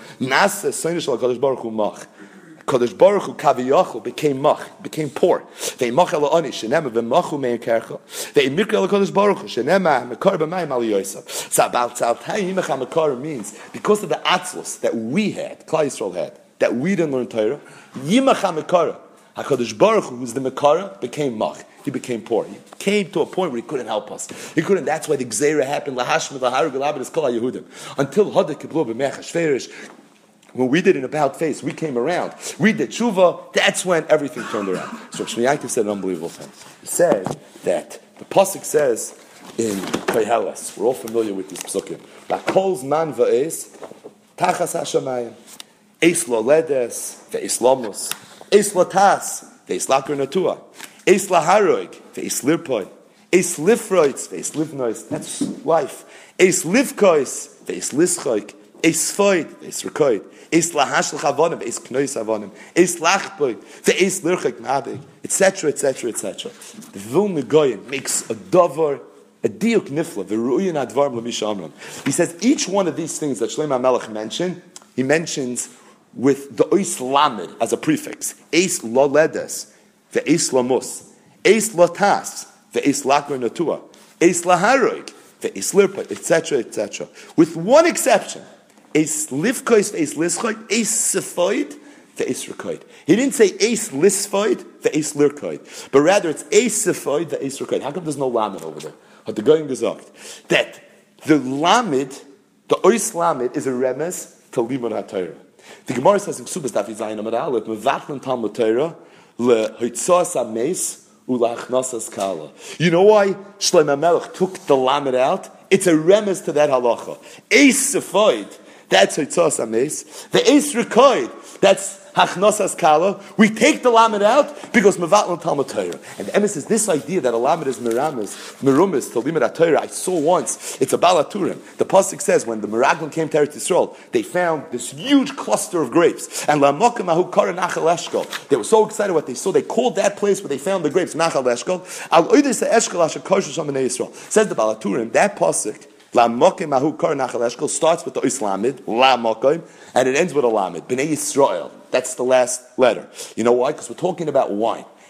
Kadosh Baruch Hu Kaviyachol became became poor. They machel ani shenema v'machu mein kercha. They mikra Kadosh Baruch Hu shenema mekar b'mayim al Yosef. So about tzaltayim mekar means because of the atzlos that we had, Klal Yisrael had, that we didn't learn Torah. Yimach Mekara, Hakadosh Baruch Hu, who's the Mekara, became mach. He became poor. He came to a point where he couldn't help us. He couldn't. That's why the Gzeira happened. Lahashmi laharu galabed is kol Yehudim until Hadak kiblu b'mech hashferish. When we did an about face, we came around. We did tshuva. That's when everything turned around. So Shmi Yaakov said an unbelievable thing. He said that the pasuk says in Koheles, we're all familiar with these psukim. Bakol's man va'es tachas hashamayim eis loledes ve'es lomus eis latas ve'es lakar natua eis laharoig ve'es lirpoi eis lifroitz ve'es livnois. That's life. Eis livkois ve'es lischoik eis foid ve'es rekoid. Es lahashel chavonim, es knois avonim, es lachboig, ve'es lirchik madig, etc., etc., etc. The Vilna Goyen makes a diuk nifla, v'ru'uyin advarim l'misha amram. He says each one of these things that Shlomo HaMelech mentioned, he mentions with the ois lamed as a prefix. Es loledes, ve'es lamus, es latas, ve'es lakar natua, es laharoig, ve'es lirpa, etc., etc. With one exception. Eis livkois ve'eis lischoid, eis sefoid ve'eis rekoid. He didn't say eis lisfoid ve'eis lirkoid, but rather it's eis sefoid ve'eis rekoid. How come there's no lamed over there? Hat the Goyen gesagt that the lamed, the ois lamed, is a remes to limud haTorah. The Gemara says in Ksubas Daf Zayin Amud Aleph, mevatlan Talmud Torah lehitzos ameis ulachnasas kala. You know why Shlomo HaMelech took the lamed out? It's a remes to that halacha. Eis sefoid. That's Hitzos Ames. The Eis Rekoid, that's Hachnosas Kala. We take the Lamed out because Mevatlan Talmud Torah. And the emes is this idea that a Lamed is Merumis to Limud HaTorah. I saw once, it's a Balaturim. The Pasuk says when the Meraglim came to Eretz Yisrael, they found this huge cluster of grapes. And Lamokim Ahu Kara Nachal Eshkol. They were so excited what they saw. They called that place where they found the grapes Nachal Eshkol. Al Oidis Eshkol Asher Kosher Shamanei Yisrael. Says the Balaturim, that Pasuk, La Mokim Ahu Kar Nachal Eshkol starts with the Islamid, La Mokim, and it ends with a Lamed, Bnei Yisrael. That's the last letter. You know why? Because we're talking about wine.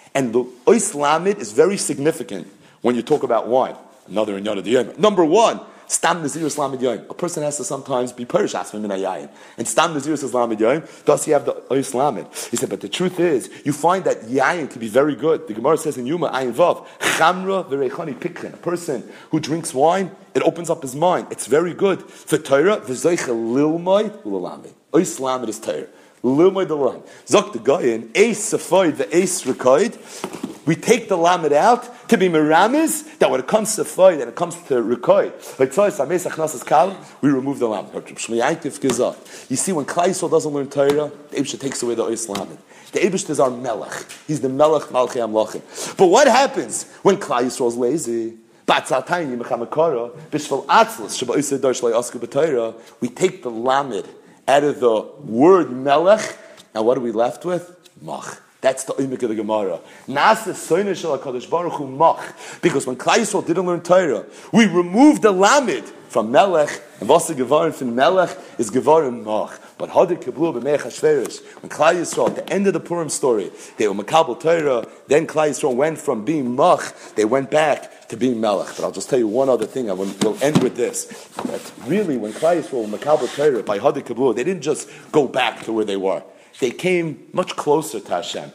And the ois lamid is very significant when you talk about wine. Another in Yonah Diyom. Number one, Stam Nazirus Lamid Yom. A person has to sometimes be Perish Asma Min Hayayim. And Stam Nazirus is Lamid Yom. Does he have the Ois Lamid? He said, but the truth is, you find that Yayin can be very good. The Gemara says in Yuma, Ayin Vav, Chamra V'Reichani Pikrin. A person who drinks wine, it opens up his mind. It's very good. For Torah, V'Zoicha Lilmai U'Lamid. Ois Lamid is Torah. Lilmai D'Lam. Zok the Goyin, Eis Safoid, the Eis Rekoid. We take the lamed out to be meramis, that when it comes to fight and it comes to rekoy, we remove the lamed. You see, when Klai Yisrael doesn't learn Torah, the Eibishter takes away the ois lamed. The Eibishter is our melech. He's the melech malchei amlachim. But what happens when Klai Yisrael is lazy? We take the lamed out of the word melech, and what are we left with? Mach. That's the imik of the Gemara. Nasa soine shel HaKadosh Baruch Hu mach. Because when Klai Yisrael didn't learn Torah, we removed the lamed from melech, and what's the gevarim from melech is gevarim mach. But hadik kiblu b'meich hashverish. When Klai Yisrael, at the end of the Purim story, they were makabel Torah, then Klai Yisrael went from being mach, they went back to being melech. But I'll just tell you one other thing, and we'll end with this. That really, when Klai Yisrael were makabel Torah by hadik kiblu, they didn't just go back to where they were. They came much closer to Hashem.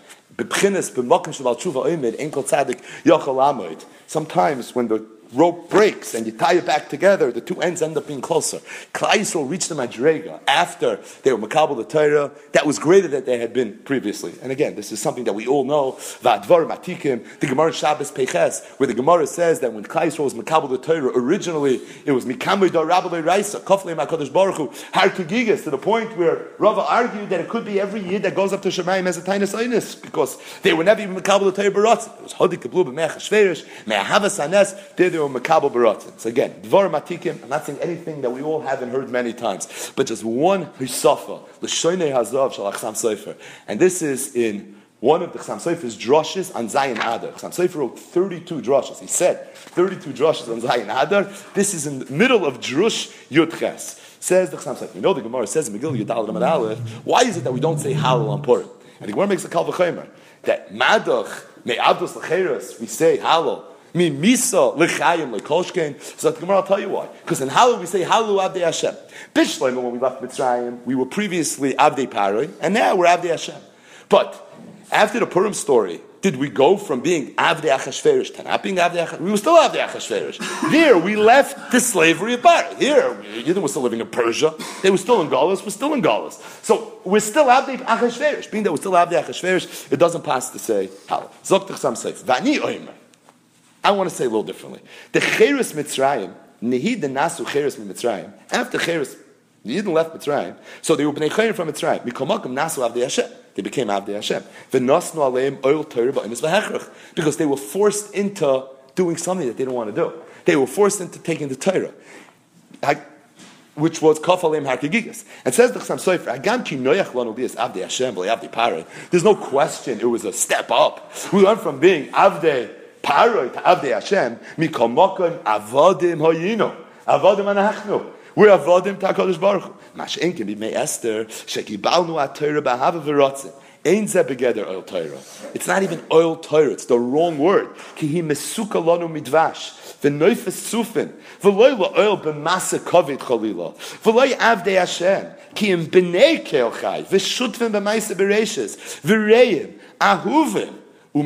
Sometimes when the rope breaks and you tie it back together, the two ends end up being closer. Klai Yisrael reached the Madrega after they were makabel the Torah that was greater than they had been previously. And again, this is something that we all know. V'advar matikim, the Gemara Shabbos Peiches, where the Gemara says that when Klai Yisrael was makabel the Torah, originally it was mikamei dar rabbalei raisa, koflei makadosh baruch hu, har tugigas, to the point where Rava argued that it could be every year that goes up to Shemayim as a tainas einis, because they were never even makabel the Torah baratz. It was hodik kablu b'meach hashverish, me'ahavas hanes, Makabel Baratin. So again, Dvar Matikim, I'm not saying anything that we all haven't heard many times, but just one Hisafa, L'Shoinei Hazav Shal Chasam Sofer. And this is in one of the Chasam Sofer's drushes on Zayin Adar. Chasam Sofer wrote 32 drushes. He said 32 drushes on Zayin Adar. This is in the middle of Drush Yud Ches. Says the Chasam Sofer. We know the Gemara says in Megillah Yudal Ramad Aleph, why is it that we don't say Halal on Purim? And the Gemara makes a Kal V'Chomer, that Madach, Me'avdos L'Cheres, we say Halal. Mi misa l'chayim l'kolshkein. So the Gemara will tell you why. Because in Halu we say Halu Avdei Hashem. Bishleim, when we left Mitzrayim, we were previously Avdei Paroi, and now we're Avdei Hashem. But after the Purim story, did we go from being Avdei Achashverosh to not being Avdei Achashverosh? We were still Avdei Achashverosh. There, we left the slavery of Paroi. Here, Yidden were still living in Persia. They were still in Galus. We're still in Galus. So we're still Avdei Achashverosh. Being that we're still Avdei Achashverosh, it doesn't pass to say Halu. Zok Chasam Sofer. Vani oimer. I want to say a little differently. The Cheres Mitzrayim, Nehid the Nasu Cheres Mitzrayim, after Cheres, the Yidden left Mitzrayim, so they were Bnei Chayim from Mitzrayim. Mikomakim Nasu Avdei Hashem. They became Avdei Hashem. V'nosnu aleim oil Torah ba'emes v'hechrach. Because they were forced into doing something that they didn't want to do. They were forced into taking the Torah, which was Kaf aleim harkegigas. And says the Chasam Sofer, Agam ki noyach lanu lias Avdei Hashem v'le'avdei Paroi. There's no question it was a step up. We went from being Avdei Paroi to Avdei Hashem, mikol makom avodim hayinu, avodim anachnu. We're avodim to HaKadosh Baruch Hu. Mashen can be mei Esther, shekibalnu ha-Torah b'hava v'rotzeh. Ein zeh begeder oil Torah. It's not even oil Torah, it's the wrong word. Ki hi mesuka lanu midvash, v'noifes sufin, v'loi la'oil b'masa kovid chalila, v'loi Avdei Hashem, ki im b'nei keil chai, v'shutvim b'maisa b'reishes, v'reim, ahuvim, if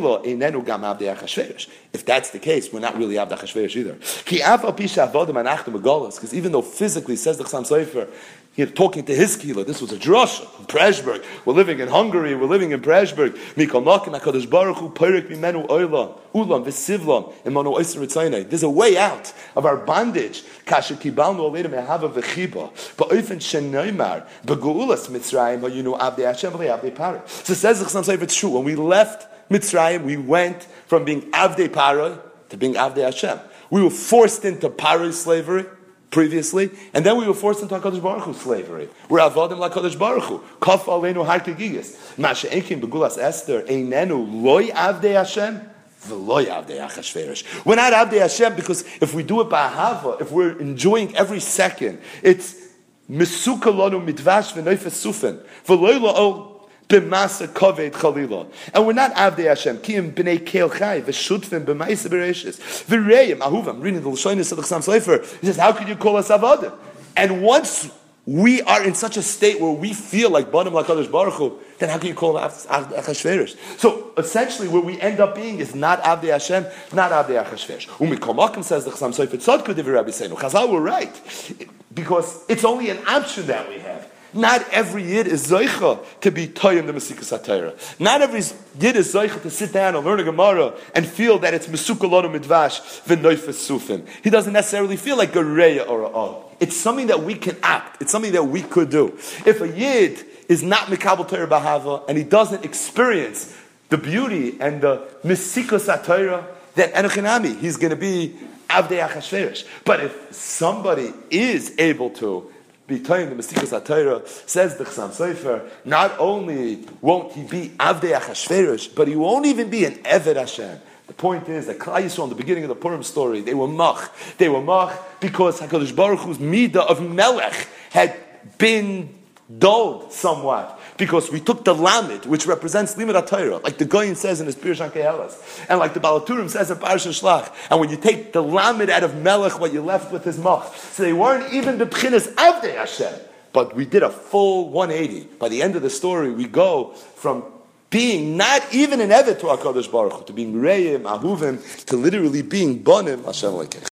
that's the case, we're not really Avdei Achashverosh either. Because even though physically, says the Chasam Sofer, here talking to his kila, this was a drasha in Preshberg. We're living in Hungary, we're living in Preshberg. There's a way out of our bondage. So says the Chasam Sofer, it's true. When we left Mitzrayim, we went from being Avdei Paroi to being Avdei Hashem. We were forced into Paroi slavery previously, and then we were forced into HaKadosh Baruch Hu slavery. We're Avodim LaKadosh Baruch Hu. Kaf aleinu har kegigas. Mashe enkim begulas Esther einenu loy Avdei Hashem v'loy Avdei Achashverosh. We're not Avdei Hashem because if we do it by Ahava, if we're enjoying every second, it's Mesuka lanu midvash v'noifes sufen v'loy la'ol b'masa kaved chalila. And we're not avdei Hashem. Kiyim b'nei keil chai v'shutfim b'maisa b'reishis v'reim ahuv. I'm reading the Lashonis of the Chassam Sofer. He says, how could you call us avodim? And once we are in such a state where we feel like Banim LaKadosh Baruch Hu, then how can you call him Achashverosh? So essentially where we end up being is not Avdei Hashem, not Avdei Achashverosh. Umikol Makom says the Chassam Sofer Tzadku Divrei Rabbi Seinu. Chazal were right. Because it's only an option that we have. Not every yid is zoicha to be toyim the Mesikas HaTorah. Not every yid is zoicha to sit down and learn a Gemara and feel that it's Mesukalonu Midvash v'noifes sufim. He doesn't necessarily feel like a reya or a og. It's something that we can act. It's something that we could do. If a yid is not Mikabel Torah Bahava and he doesn't experience the beauty and the Mesikas HaTorah, then Enochinami, he's going to be Avdei Achashverosh. But if somebody is able to be toying the Mesikas HaTorah, says the Chassam Sofer, not only won't he be Avdei Achashverosh, but he won't even be an Eved Hashem. The point is that Klal Yisrael in the beginning of the Purim story, they were mach. They were mach because HaKadosh Baruch Hu's midah of Melech had been dulled somewhat. Because we took the Lamed, which represents Limud HaTorah, like the Goyin says in his Pirush HaKeheles, and like the Balaturim says in Parashat Shlach. And when you take the Lamed out of Melech, what you're left with is Mach. So they weren't even the B'chinas Avdei Hashem. But we did a full 180. By the end of the story, we go from being not even an Evet to HaKadosh Baruch Hu, to being Re'im, Ahuvim, to literally being Bonim, Hashem Lekech.